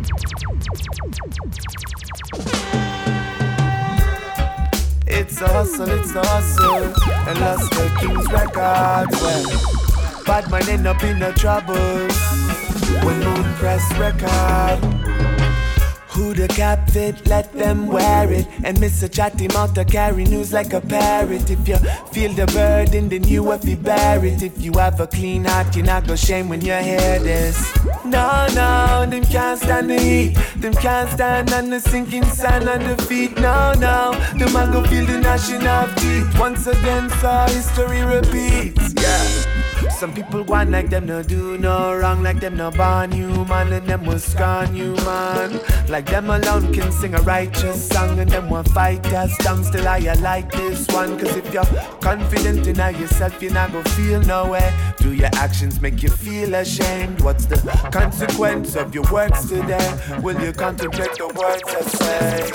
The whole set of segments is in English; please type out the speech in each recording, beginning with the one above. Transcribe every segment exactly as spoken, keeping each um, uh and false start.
It's a hustle, it's a hustle, and lost the King's record. Well, bad man end up in the trouble when Moon press record. Who the cap fit, let them wear it. And Mister Chatty mouth to carry news like a parrot. If you feel the burden, then you have to bear it. If you have a clean heart, you're not gonna shame when you hear this. No, no, them can't stand the heat. Them can't stand on the sinking sand on the feet. No, no, them a go feel the gnashing of teeth. Once again, so history repeats. Yeah. Some people want like them no do no wrong, like them no born human, and them was scorn human. Like them alone can sing a righteous song, and them will fight as tongue. Still I like this one, cause if you're confident in yourself, you're not gonna feel no way. Do your actions make you feel ashamed? What's the consequence of your works today? Will you contemplate the words I say?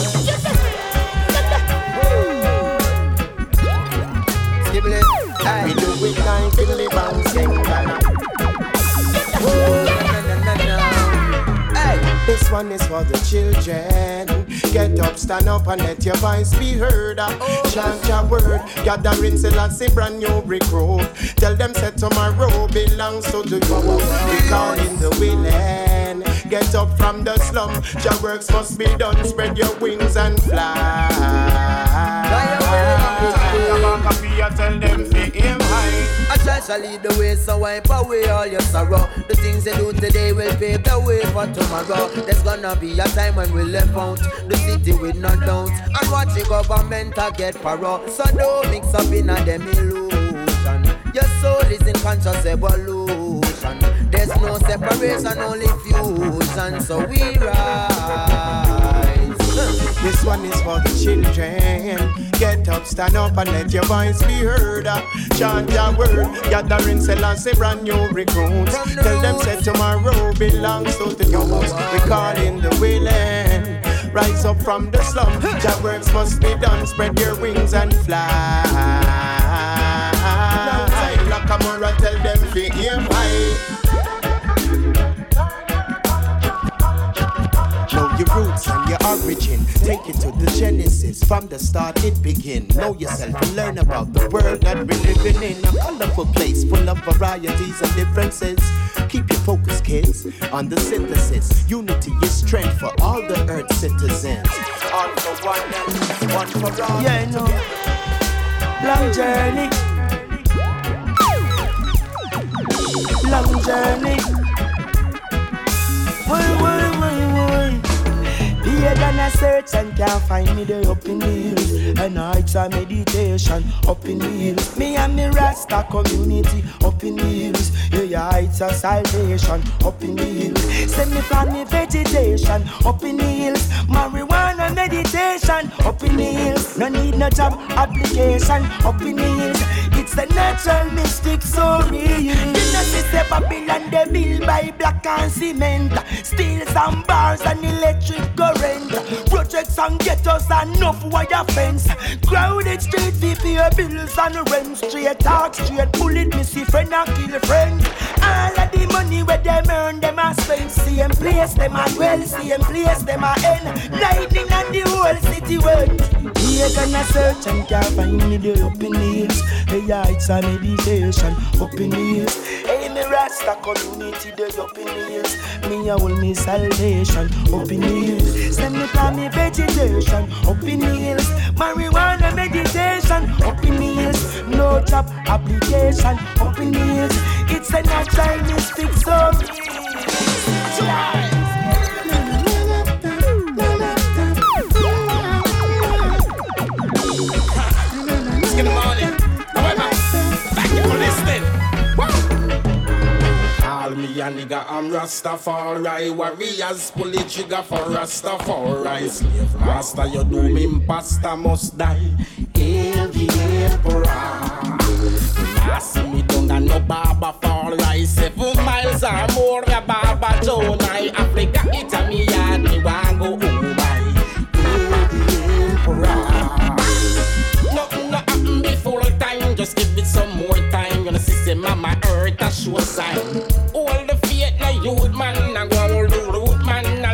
Skibble it. We do it like fiddly bouncing. Hey, this one is for the children. Get up, stand up, and let your voice be heard. Chant your word, gathering Selassie, brand new recruit. Tell them say tomorrow belongs to the you. We call in the willing. Get up from the slum. Your works must be done. Spread your wings and fly. I tell them to aim high. I try to lead the way, so wipe away all your sorrow. The things you do today will pave the way for tomorrow. There's gonna be a time when we live out the city with no doubt, and watch the government to get paro. So don't mix up in a them illusion. Your soul is in conscious evolution. There's no separation, only fusion. So we rise. This one is for the children. Get up, stand up, and let your voice be heard. Chant your word, gathering Selassie, brand new recruits. Tell them say tomorrow belongs to the youth. We call in the willing. Rise up from the slum. Your works must be done. Spread your wings and fly. Now time like a mirror, tell them to aim high. Know your roots and your origin. Take it to the genesis. From the start it begin. Know yourself and learn about the world that we're living in. A colorful place full of varieties and differences. Keep your focus, kids, on the synthesis. Unity is strength for all the earth citizens. All for one and one for all. Yeah, no. Long journey. Long journey. Why, why, why, why? Here than a search and can't find me there up in the hills. And nights a meditation up in the hills. Me and me Rasta community up in the hills. Yeah, heights of salvation up in the hills. Send me from me vegetation up in the hills. Marijuana meditation up in the hills. No need no job application up in the hills. It's the natural mystic so real. You know see say Babylon they build by black and cement. Steel and bars and electric current. Projects and ghettos and enough wire fence. Crowded street V P bills and rent. Straight talk, straight bullet, missy friend and kill friend. All of the money where them earn, them a spend. Same place, them a dwell, same place, them a end. Lightning and the whole city went. Here gonna search and can't find me there up in the hills. Hey, yeah, it's a meditation up in the hills. Hey, me Rasta community there up in the hills. Me a hold me salvation up in the hills. Send me from me vegetation up in the hills. Marijuana meditation up in the hills. No job application up in the hills. It's a natural mystic so real. Good morning. However, thank you for listening. All me a nigga, I'm Rastafari. Warriors pull the trigger for Rastafari. Slave master, you do me imposter must die. Hail the emperor. Now see me down and no barber for rice. Seven miles or more, a barber Joe. Africa, it's a me and me want go home. Hail the emperor. Nothing no happen before time. Just give it some more time. Gonna see say mama earth a show sign. All the faith na youth man, na go all the root man, na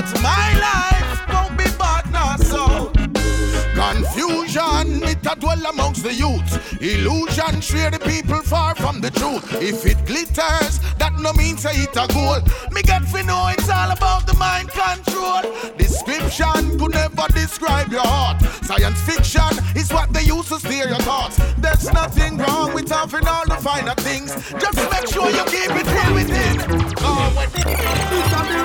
But my life won't be bad now, so. Confusion, it a dwell amongst the youth. Illusion, share the people far from the truth. If it glitters, that no means say it a goal. Me get fi know it's all about the mind control. Description could never describe your heart. Science fiction is what they use to steer your thoughts. There's nothing wrong with having all the finer things. Just make sure you keep it real within. Oh, when this is the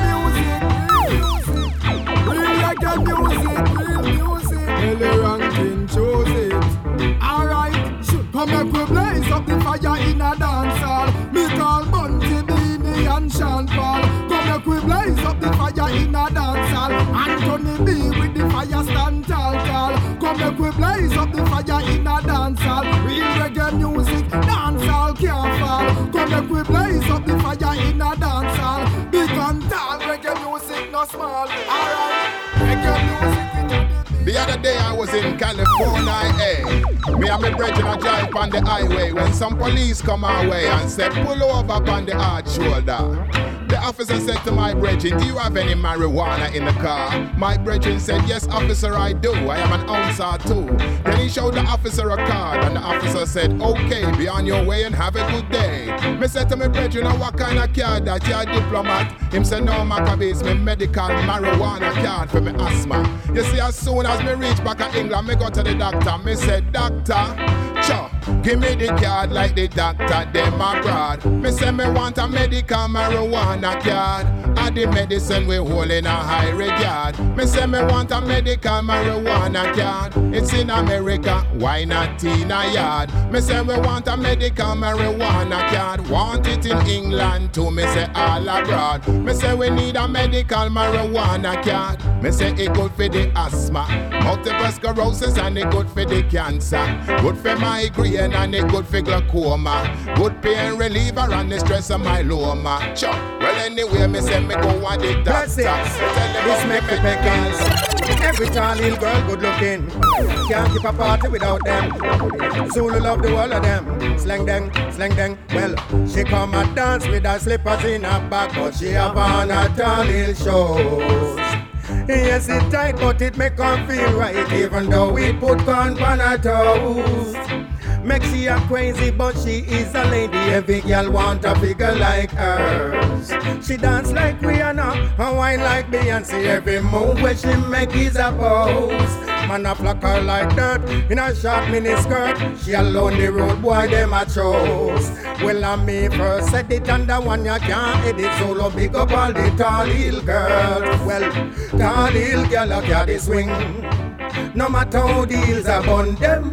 world music, real reggae music, real music. Ellie Rankin chose it. Alright, come make we blaze up the fire in a dance hall. Me call Bunty, Beanie and Sean Paul. Come make we blaze up the fire in a dance hall. Anthony B with the fire stand tall tall. Come make we blaze up the fire in a dance hall. Real reggae music, dance hall can't fall. Come make we blaze up the fire in a dance hall. Big and tall, reggae music no small. Alright, reggae music. The other day I was in California, eh? Me and my brethren a drive on the highway when some police come our way and say pull over on the hard shoulder. The officer said to my brethren, do you have any marijuana in the car? My brethren said, yes officer, I do. I am an ouncer too. Then he showed the officer a card and the officer said, okay, be on your way and have a good day. Me said to my brethren, what kind of card that? You a diplomat? Him said, no, Maccabee, it's me medical marijuana card for me asthma. You see, as soon as me reach back in England, me go to the doctor. Me said, doctor, cho, give me the card like the doctor, them abroad. Me say me want a medical marijuana card. And the medicine we hold in a high regard. Me say me want a medical marijuana card. It's in America, why not in a yard? Me say we want a medical marijuana card. Want it in England too, me say all abroad. Me say we need a medical marijuana card. Me say it good for the asthma, multiple sclerosis, and it good for the cancer. Good for migraine and it good for glaucoma. Good pain reliever and the stress of myeloma. Chop. Well anyway, me say me go on the doctor. This make the Beckons. Every tall little girl good looking. Can't keep a party without them. Zulu love the whole of them. Slang them, slang them. Well, she come and dance with her slippers in her back, but she have on her tall little shoes. Yes, it tight, but it make her feel right, even though we put corn on her toes. Make she a crazy, but she is a lady. Every girl want a figure like hers. She dance like Rihanna, and wine like Beyonce. Every move where she make is a pose. Man a flock her like dirt in a short mini skirt. She alone the road boy them a chose. Well I me first said it, and the one you can't edit. Solo big up all the tall little girls. Well, tall little girl a carry swing. No matter how the hills are bun them.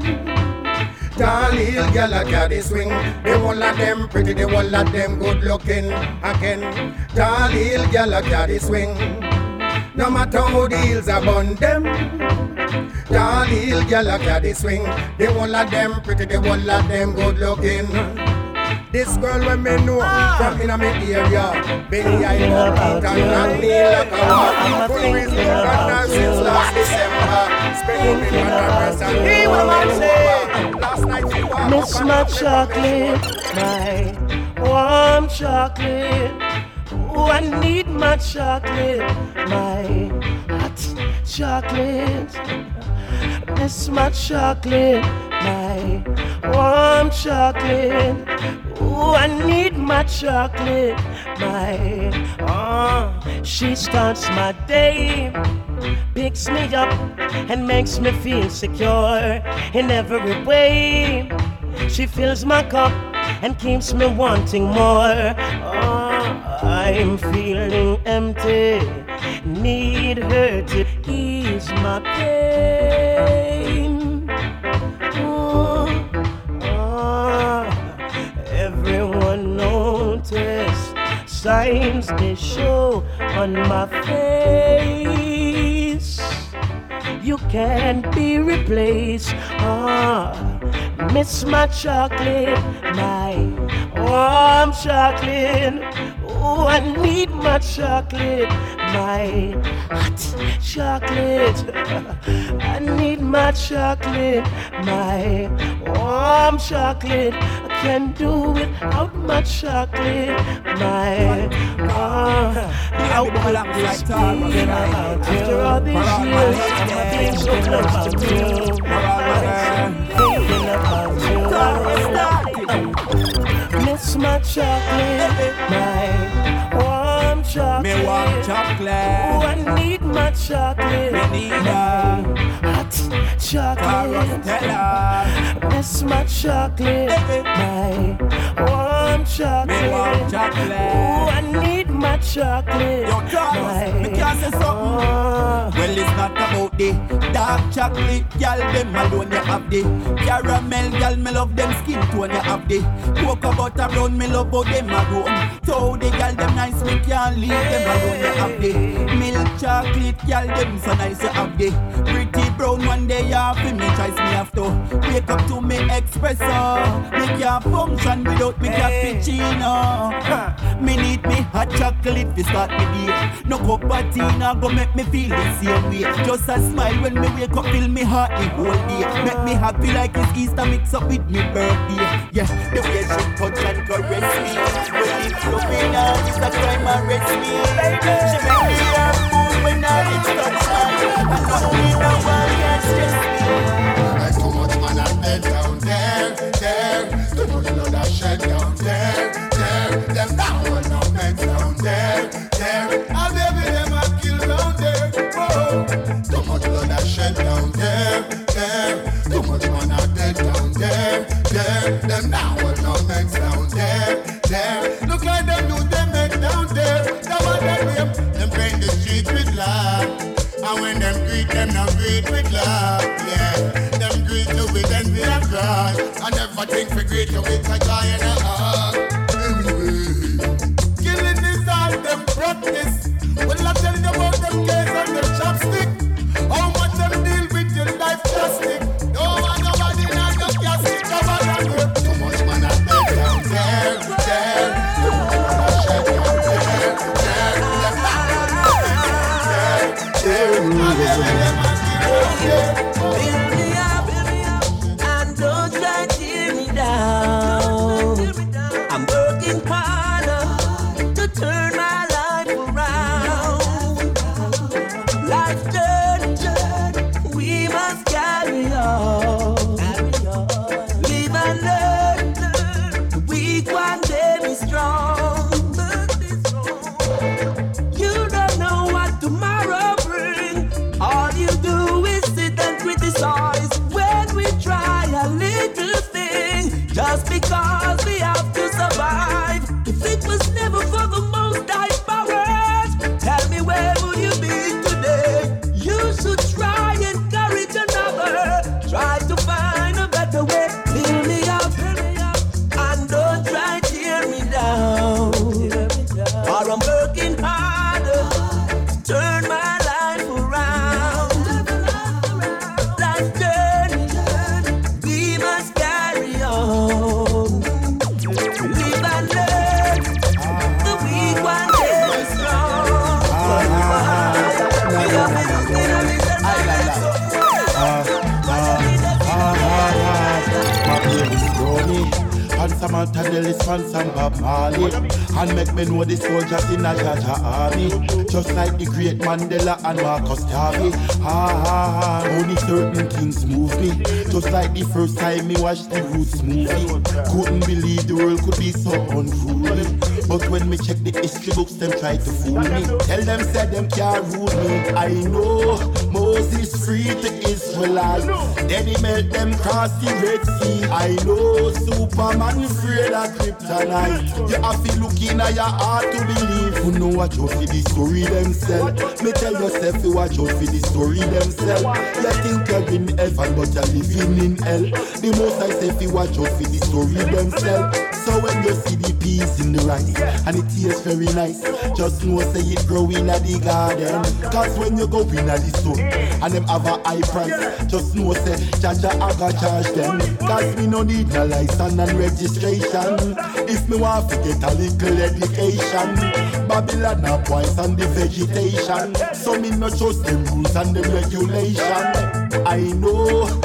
Tall little girl a carry swing. The whole of them pretty, the whole of them good looking. Again, tall little girl a carry swing. No matter how the hills are bun them. Tall little girl a carry swing. The whole of them pretty, the whole of them good looking. This girl when me know from in a me area, Benny I up and knock me like a walk. Full reason got her since last December. Spending me on her breast and he will not say. Last night she walked Miss my chocolate, my warm chocolate. Oh, I need my chocolate, my hot chocolate. Miss my chocolate, my warm chocolate. Oh, I need my chocolate, my, oh, she starts my day, picks me up and makes me feel secure in every way. She fills my cup and keeps me wanting more. Oh, I'm feeling empty, need her to ease my pain. Oh, oh. Everyone notice signs they show on my face. You can't be replaced. Ah, miss my chocolate, my warm chocolate. Oh, I need my chocolate, my hot chocolate. I need my chocolate, my warm chocolate. can do without much chocolate. My heart, I want this thinking about you. After all these years, I'm being so close to you. Thinking about you. Miss my chocolate, my warm chocolate. Me want chocolate. Oh, I need my chocolate. Me need a hot chocolate. Miss my chocolate, my warm chocolate. Me want chocolate. Oh, I need my chocolate. Yo, Carlos, me can't say something. Oh. Well, it's not about the dark chocolate, y'all. Them alone you have the caramel, y'all. Me love them skin tone you have the cocoa butter brown. Me love how them a roam. So the y'all them nice, me can't leave them alone you have the milk chocolate, y'all. Them so nice you have the pretty brown one day you have to me choice. Me have to wake up to me espresso. Me can't function without me cappuccino. Me need me hot chocolate to start me day. No cup of tea now go make me feel the same way. Just a smile when me wake up, fill me heart the whole day. Make me happy like it's Easter mix up with me birthday. Yeah, the way she touch and caress me. When it's looking out, it's a crime arrest me. She make me a fool when I reach touch time. I know me no one can stress me. There's too much man I bed down there, there. Too much blood I shed down there, there. Them down when no beds down there, there. And baby them I kill down there. Oh, too much blood I shed down there, there. Too much man I dead down there, there. Them down when no beds down there, there. Look like them do them head down there. Them what them them, them paint the street with love. And when them greet them, now greet with love, yeah. Them greet you with envy and pride. I never think we greet you with a joy and a hug. Anyway, killing is all them practice. Well, I tell you about them case and them chopstick. How much them deal with your life plastic. No one, nobody, now no plastic, cover and grip. Too much man I beg down there, there. Too much man I shed down there, there. Them back Build me up, build me up, and don't try to tear me down. I'm working harder to turn my life around. Life's journey, we must carry on. Live and learn, the weak one day be strong. You don't know what tomorrow. All you do is sit and criticize when we try a little thing, just because we have to survive. If it was never for the Most High powers, tell me where would you be today? You should try and encourage another, try to find a better way. Build me up, build me up, and don't try to tear me down. Or I'm working harder to turn my life around. Life journey, we must carry on. Live and learn, the weak one day is strong. We are building a little and Samantha Nellis and some Bob Marley, and make me know the soldiers in a Jaja army, just like the great Mandela and Marcus Garvey. Ah, ah, ah, only certain things move me, just like the first time me watched the Roots movie. Couldn't believe the world could be so unruly, but when me check the history books, them try to fool me. Tell them say them can't rule me. I know Moses freed the Israelites, then he made them cross the Red Sea. I know Superman afraid of kryptonite. You have to look in your heart to believe. You know watch out for the story themselves. Me tell yourself you watch out for the story themselves. You think you're in heaven but you're living in hell. The most I say you watch out for the story themselves. So when you see the peas in the rice and it tastes very nice, just know say it grow in the garden. Cause when you go in the sun and them have a high price, just know say Jaja aga charge them. Cause me no need no license and registration. If me want to get a little education, Babylon a points and the vegetation. So me no trust them rules and the regulation. I know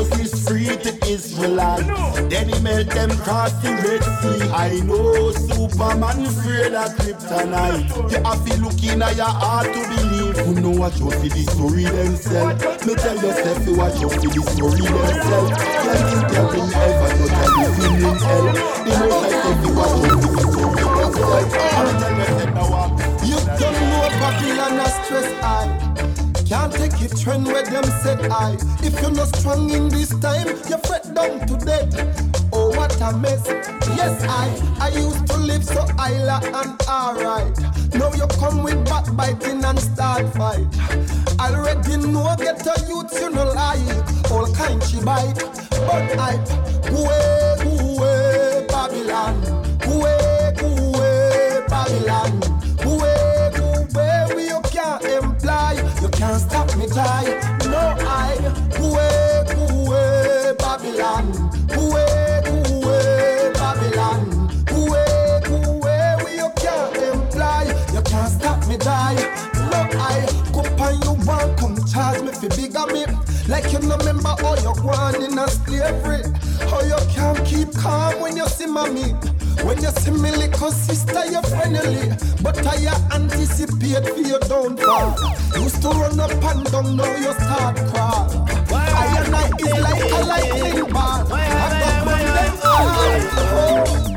Moses freed the Israelites. Then he made them cross the Red Sea. I know Superman afraid of kryptonite. You have to look in your heart to believe. You know what you see the story themselves. Me tell yourself you watch you see the story themselves. Can't think there will ever go to the sin in hell. The most I say you watch you see the story themselves. I'm tell yourself now what. You don't know Babylon a stress I. Can't take it trend where them said I. If you're not strong in this time, you fret down to death. Oh, what a mess. Yes, I I used to live so isla and alright. Now you come with backbiting and start fight. Already know get a youth you no like. All kind she bite. But I go away, go away, Babylon. Go away, go away, Babylon. Go away, go away, we you can't imply. You can't stop me die. No, I go away, go away, Babylon. Go away, go away, Babylon. Go away, go away, we you can't imply. You can't stop me die. No, I go and you want come charge me for bigamy. Like you no remember how you gone in a slavery. How you can't keep calm when you see mommy. When you see me little sister, you're friendly. But I anticipate for your downfall. Used to run up and down, now you start crawl. I and I is like a lightning ball. I got one them all.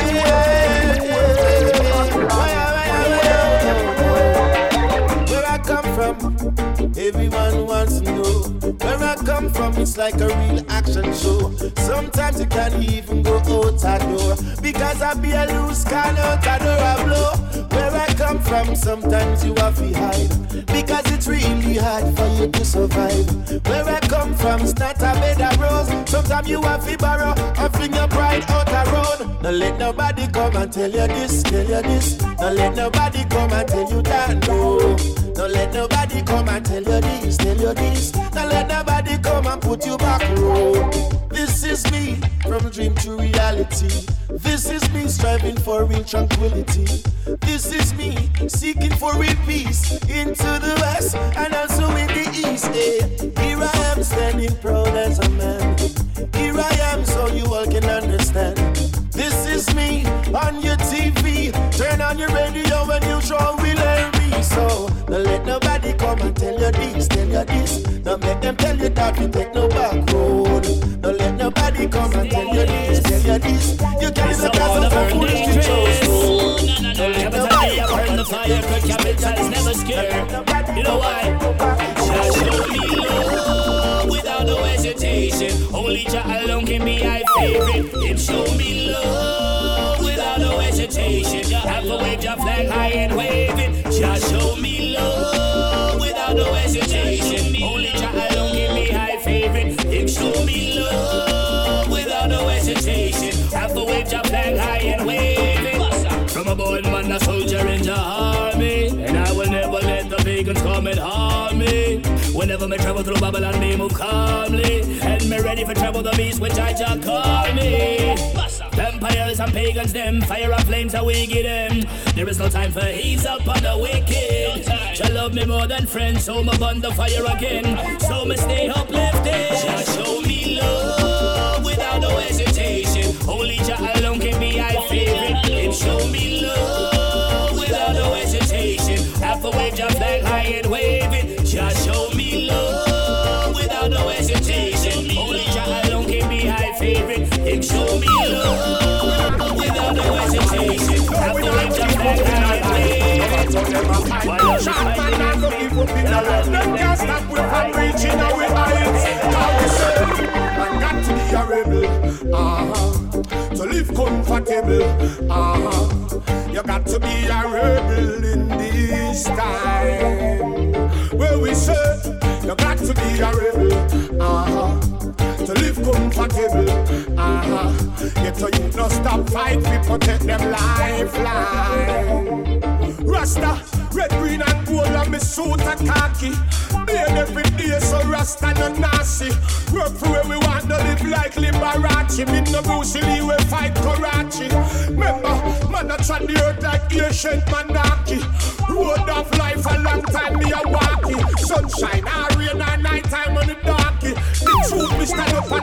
Where I come from, everyone wants to know. Where I come from, it's like a real action show. Sometimes you can't even go out a door because I be a loose can out a door a blow. Where I come from, sometimes you have to hide because it's really hard for you to survive. Where I come from, it's not a bed of rose. Sometimes you have to borrow and fling your pride out a road. Don't let nobody come and tell you this, tell you this. Don't let nobody come and tell you that, no. Don't let nobody come and tell you this, tell you this. Don't let nobody come and put you back road. This is me, from dream to reality. This is me striving for real tranquility. This is me seeking for real peace into the west and also in the east. Eh. Here I am standing proud as a man. Here I am so you all can understand. This is me on your T V. Turn on your radio when you show will hear me. So don't let nobody come and tell you this, tell you this. Don't make them tell you that we take no back road. Don't let nobody come and tell you this, tell you this. You can't even pass up a foolish to chose. Don't let nobody burn the fire, but capital is never scared. You know why? Just show me love without no hesitation. Only Jah alone can be my favorite. Him show me love without no hesitation. Have to wave your flag high and wave it. Just show me love without no hesitation. Only Jah alone can be my favorite. Him show me love without no hesitation. Have to wave your flag high and wave it. From a born man, a soldier in the army, and I will never let the pagans come and harm me. Whenever me travel through Babylon, me move calmly, and me ready for travel the beast which I just call me. Vampires and pagans, them fire and flames, how we get them. There is no time for ease up on the wicked. She love me more than friends, so me burn the fire again. So me stay uplifted. Just show me love without no hesitation. Only Jah alone can be my favorite. Him show me love without no hesitation. Have to wave your flag high and wave it. Just show me love without no hesitation. Only Jah alone can be my favorite. Him show me love without no hesitation. Have to wave your flag high and wave it. While Shot man and no give up in a love. Them can't stop we from reaching our heights. How we say, I got to be a rebel. Uh-huh. To live comfortable, uh-huh. You got to be a rebel in this time. Where we say, you got to be a rebel, uh-huh. To live comfortable, uh-huh. Get to you no stop fight, we protect them lifeline. Rasta, red, green and gold and me suit a khaki. Being every day so Rasta no nasty. Work for where we want to live like Liberace. Me no Bruce Lee we fight Karachi. Remember, man I trod the earth like ancient monarchy. Road of life a long time me a walkie. Sunshine, or rain or night time on the darky. The truth me stand up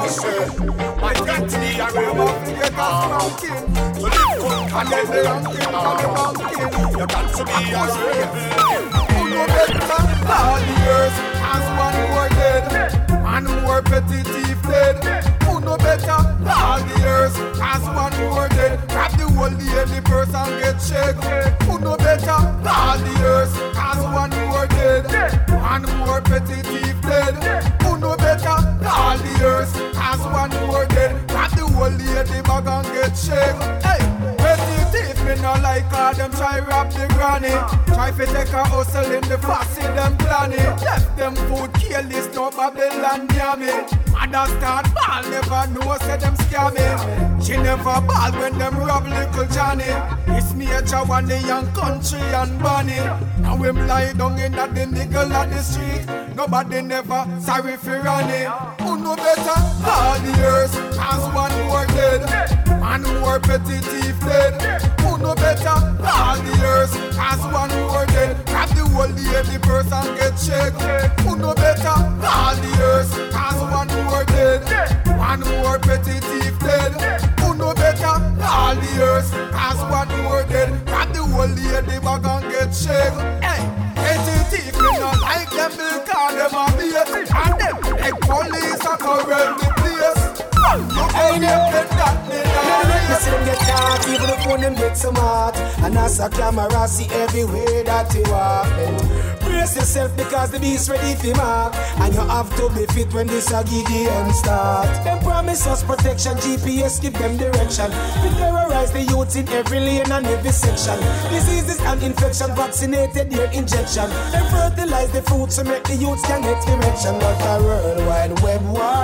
My destiny, I will not forget us mountain. To live good and then the ranking on the mountain. You got to be a slave. Who no better? All the earth has one more dead. One more petty thief dead. Who no better? All the earth has one more dead. Grab the whole lady purse and get checked. Who no better? All the earth has one more dead. One more petty thief dead. Who no better? All the earth has one more dead. Grab the whole lady bag and get checked. Hey, petty thief me no like all them try rob the granny. Try fi take a hustle in the fussy them planning. Left them food careless, no Babylon near me. Mother start ball, never know say them scammy. She never ball when them rob little Johnny. It's nature one the young country and bunny. Now him lie down in at the middle of the street. Nobody never sorry for running. Who know better? All the earth has one more dead. One more petty thief dead. Who know better? All the earth has one more dead. Grab the whole lady purse and get checked. Who know better? All the earth has one more dead. One more petty thief dead. Who know better? All the earth has one more dead. Grab the whole lady bag and get checked. Hey, petty thief, me not like them because them a bait. And them big police are correct the place. Hey, them get that me now. You see them get caught, even the phone them get some heart. And as a camera see everywhere that you walk. Brace yourself because the beast ready for mark. And you have to be fit when this a Gideon start. Them promise us protection, G P S give them direction. We terrorize the youth in every lane and every section. Diseases and infection, vaccinated their injection. Them fertilize the food to make the youths can get erection. But a worldwide web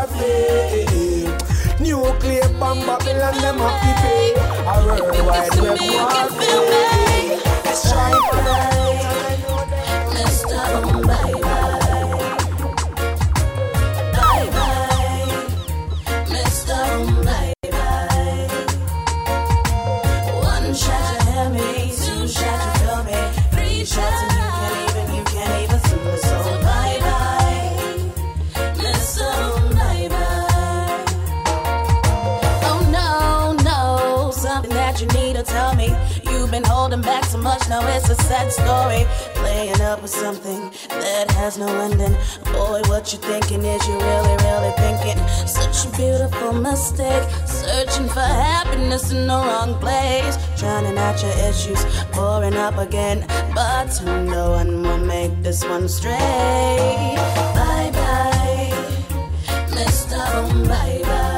warfare. Nuclear bomb Babylon, them happy pay. A worldwide web warfare. Let's try it. Mister Bye Bye. Bye Bye. Mister Bye Bye. One shot you hear me, two shots you feel me, three shots and you can't even, you can't even feel me. So bye bye, Mister Bye Bye. Oh no, no, something that you need to tell me. You've been holding back so much, now it's a sad story. Playing up with something that has no ending. Boy, what you thinking is you really, really thinking. Such a beautiful mistake. Searching for happiness in the wrong place. Drowning out your issues, pouring up again. But no one will make this one straight. Bye bye, Mister Bye Bye.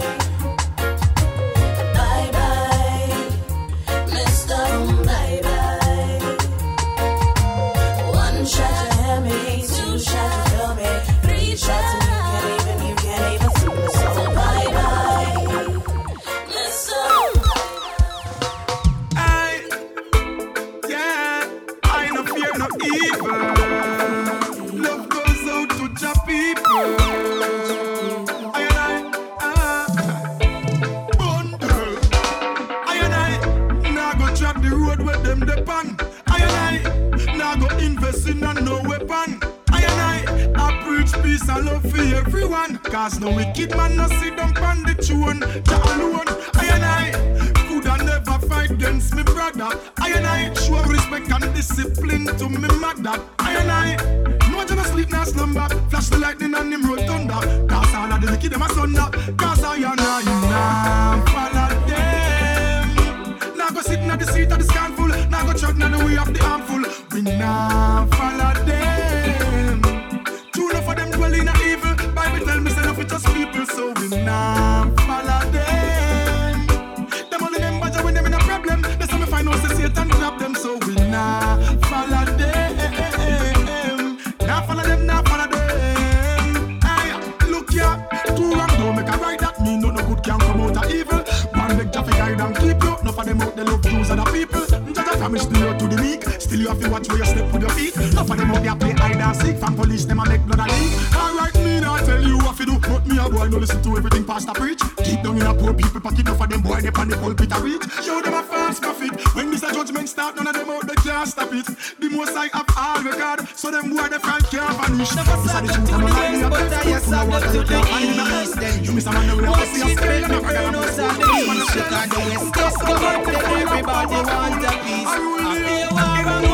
I love for everyone. Cause no wicked man no sit down on the tune. Jah alone, I and I coulda never fight against me brother. I and I show respect and discipline to me mother. I and I no one sleep no slumber. Flash the lightning and him roll thunder. Cause all of the wicked them a sunder. Cause I and I nah follow them. Now go sit in the seat of the scornful. Now go trot in the way of the harmful. We nah follow them. True enough for them dwelling in evil. Bible tell me say no for just people, so we nah follow them. Them only them badger when them in a problem. They say me find out say Satan grab them, so we nah follow them. Nah follow them, nah follow them. Hey, look here, two wrong don't make a right. That mean no no good can come out of evil. One big Jaffa guide and keep you. No for them out they love Jews and the people. Just a promise to you to the meek. Still you have to watch where you step with your feet. Enough of them out there play hide and seek. From police, them a make blood a leak. Alright, me not tell you what to do, but me a boy no listen to everything pastor preach. Keep down in a poor people pocket, enough of them boy they on the pulpit a reach. Show them a false prophet. When this a judgment start, none of them out they can't stop it. The most I have all record, so them boy they front can't vanish. Never saw the truth, I'm a liar. But I have to the east. You miss a man the way I see a spell. Never gonna know the east. You got the west coast covered, everybody want a piece. I feel war and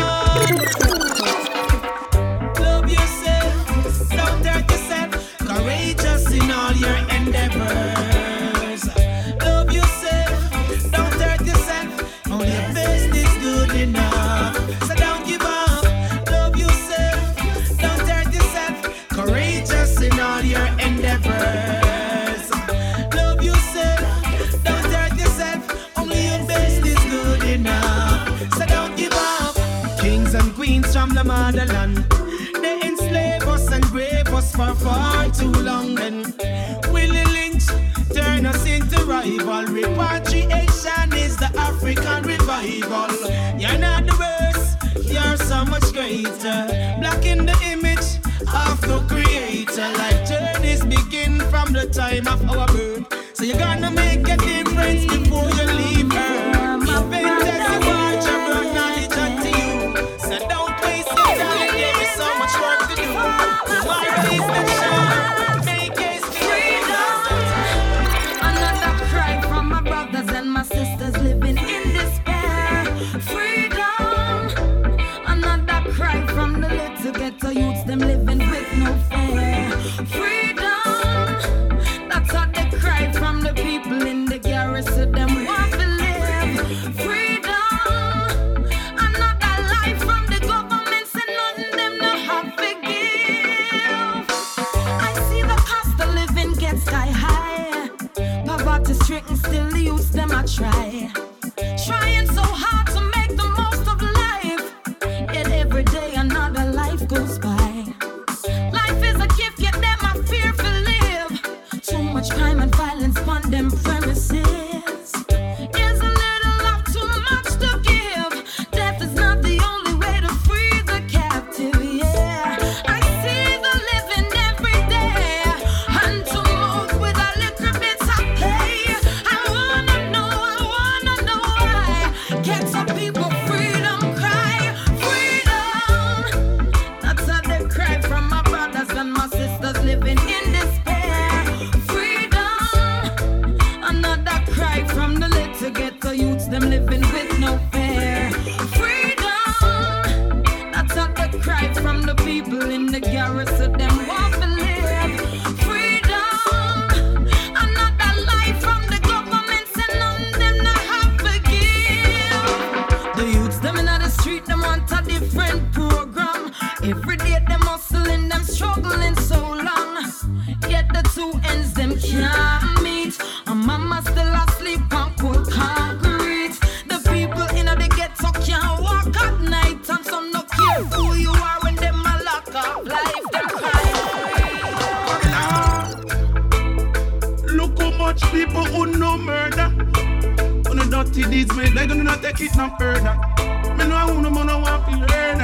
war. Love yourself, don't hurt yourself. Courageous in all your endeavors. Love yourself, don't hurt yourself. Only your best is good enough. So don't give up. Love yourself, don't hurt yourself. Courageous in all your endeavors. Love yourself, don't hurt yourself. Only your best is good enough. So don't give up. Kings and queens from the motherland, they enslave us and grave us for far too long. Then Willie Lynch turn us into rival. Repatriation is the African revival. You're not the worst, you're so much greater. Black in the image of the creator. Like journeys begin from the time of our birth. So you're gonna make a difference before you leave Earth. Inventors who watch and brought knowledge unto you. So don't waste your time, there is so much work to do. Tomorrow is the show, make it freedom. Another cry from my brothers and my sisters living in despair. Freedom. Another cry from the little ghetto youths, them living with no fear. Freedom. That's how they cry from the people in the garrison, them want to live. Freedom. Another life from the government, say nothing them no have to give. I see the cost of living get sky high. Poverty stricken, still the youths them a try. Trying so hard to make the most of life. Yet every day another life goes by. Life is a gift, yet them a fear to live. Too much crime and violence on them premises. Is a little love too much to give? Death is not the only way to free the captive, yeah. I see the living every day, and to move with a little bit of play. I wanna know, I wanna know why. Get some people freedom cry, freedom. That's how they cry from my brothers and my sisters living in despair. Freedom. Another cry from the little ghetto youths, them living with no fear. Freedom. That's how they cry from the people in the garrison, them want to live. Freedom. Another life from the government, say none them not have to give. The youths them in the street, them want a different program. Every day them hustling, them struggling so long. Yet the two ends them can't meet. A mama still asleep on cold concrete. The people in the ghetto can't walk at night, and some no care who you are when them a lock up life. Them cry. Look how much people who no murder. On the dirty deeds made, they gonna not take it no further. Me know who no man want to learn.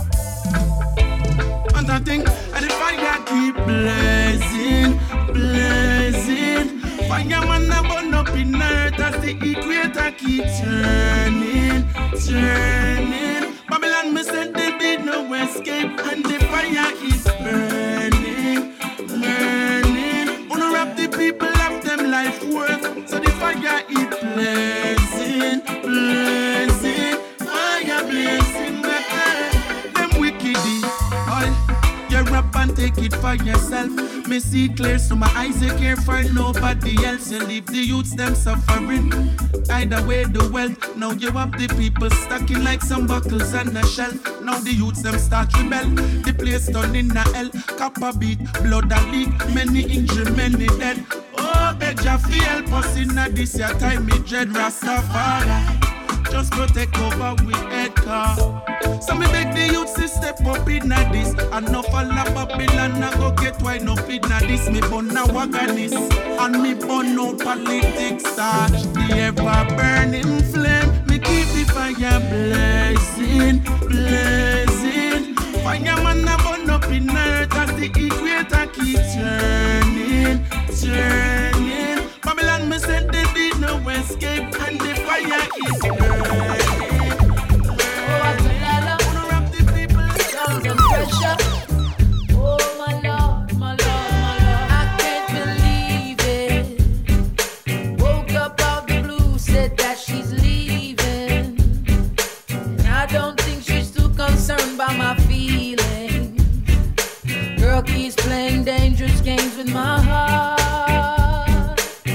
And I think, and the fire keep blazing, blazing. Fireman a burn up in earth as the equator keep turning, turning. Babylon me said there be no escape, and the fire is burning, burning. Wanna wrap the people of them life work, so the fire is blazing, blazing. Fire blazing, them wicked. You rap and take it for yourself. Me see clear, so my eyes are care for nobody else. You leave the youths them suffering. Either way the wealth. Now you have the people stacking like some buckles on the shelf. Now the youths them start rebel. The place done in the hell. Copper beat, blood and leak. Many injured, many dead. Oh, beg ya fi help us in a this your time. Me dread Rastafari. Just go take over with head car. So me beg the youth to step up in this. And no fall a Babylon and go get wine up in this. Me burn a waganis and me burn no politics starch. The ever burning flame. Me keep the the fire blazing, blazing. Fireman a burn up in earth as the equator keeps turning, turning. Babylon me said they did no escape and the fire is burning. Oh, I feel I wanna wrap the people's souls and pressure. Oh my Lord, my Lord, my Lord, I can't believe it. Woke up out the blue, said that she's leaving, and I don't think she's too concerned by my feelings. Girl keeps playing dangerous games with my heart.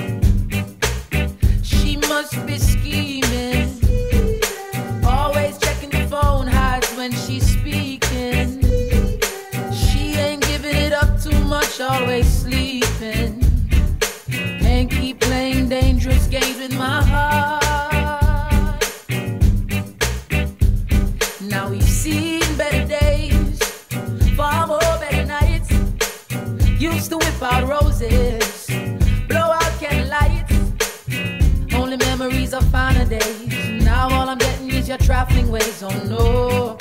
She must be scheming, always checking the phone, hides when she's speaking. She ain't giving it up too much, always sleeping. Can't keep playing dangerous games with my heart. Now we've seen better days, far more better nights. Used to whip out roses, blow out candlelights. Only memories of finer days. Now all I'm getting is your traveling ways. Oh no,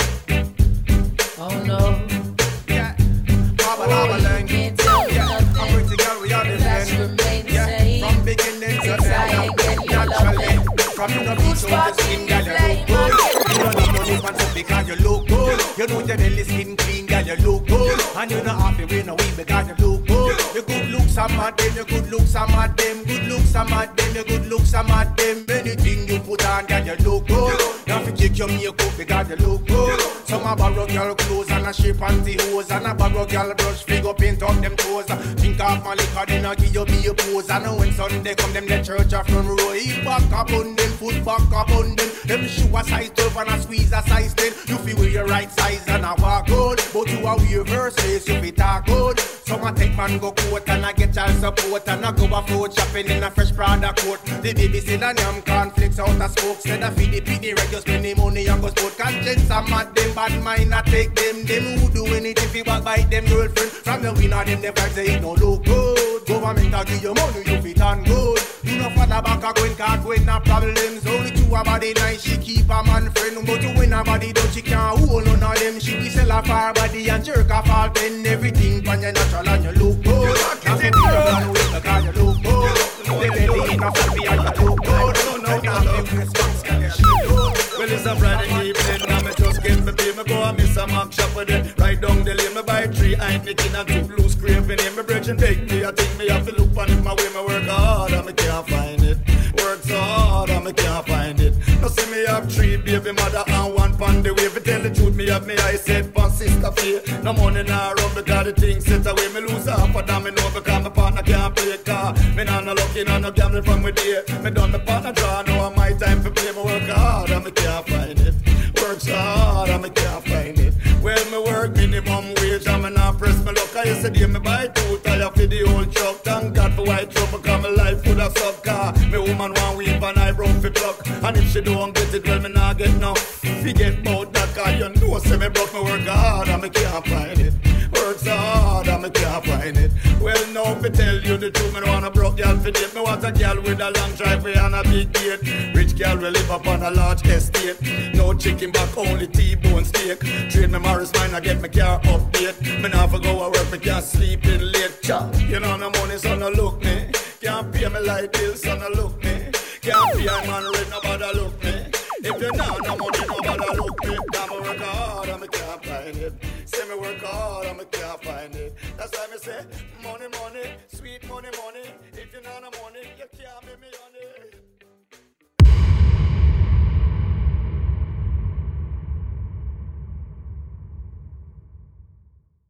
oh no. Yeah, Baba Baba Lang. Can't tell me Yeah, I'm nothing. pretty girl, we are the That's same. remain the Yeah, same. from beginning to Yes, I end. ain't getting your Naturally, loving. from the beach to the skin, girl, you look good. You don't need no different stuff because you look good. You know your belly skin clean, girl, you look good. And you don't have to win away because you look good. Your good looks are mad them, your good looks are mad them. Good looks are mad them, your good looks are mad them. Anything you put on, girl, you look good. You have to kick your makeup because you look good. Some a borrow girl clothes and a shape pantyhose, and a borrow girl brush figure paint up them toes. Think of my liquor, then I give you be a pose. And when Sunday come, them the church a front row. Eat back up on them, foot back up on them. Them shoe a size twelve and a squeeze a size ten. You feel wear your right size and a walk good, but you a wear verses, you fit talk good. Some a take man go court and I get child support, and I go a food shopping in a fresh Prada coat. The baby said and yam conflicts out a smoke. Said I feed the pity right, you spend the money and go sport. Conscience a mad them, bad mind I take them. Them who do anything if you back by them girlfriend. From the winner them the fact say it no look good. Government a give you money, you fit on good. You know father back a going cause when no problems. Only two a body nice, she keep a man friend. But you win a body don't she can't hold none of them. She be sell a far body and jerk a fall pen. Everything pan your natural and you look good. Now say you run away because you look good. The belly enough for me and you look good. No, no, no, no, response can you shit good. Well, it's a Friday evening, and me just get me pay. Me go and miss a Mac shop with it. Right down the lane, me buy three Heineken and two blue scraping in. Me bridge and bake me, I think me have to look on it. My way, me work hard and me can't find it. Work so hard and me can't find it. Now see me have three baby mother and one pan the way. If tell the truth, me have me I said pan sister fear. No money now run because the thing set away. Me lose half of them, me know because my partner can't play a car. Me nah no lucky, nah no gambling from me day. Me done the partner draw, now my time for play. Me work hard and me can't find it. Work so hard and me can't find it. Well, me work minimum wage and me not press me luck. I yesterday me buy two tire for the old truck. Thank God for white trouble cause my life would have suck car. Me woman want weave and eyebrow fi pluck. And if she don't get it, well me not get no. Forget about that car, you know say me broke. Me work hard and me can't find it. Work so hard and me can't find it. Well, now if I tell you the truth, me don't want a broke girl for date. Me want a girl with a long driveway and a big gate. Rich girl will live up on a large estate. No chicken back, only T-bone steak. Trade me Morris mine, I get my car update. Me not for go to work, me can't sleep in late. Cha, you know no money, so no look me. Can't pay me light bills, so no look me. Can't pay a man rent, nobody look me. If you know no money, nobody look me. Now me work hard and me can't find it. Say me work hard and me can't find it. That's why me say, money, money, sweet money, money. If you know no money, you can't make me on it.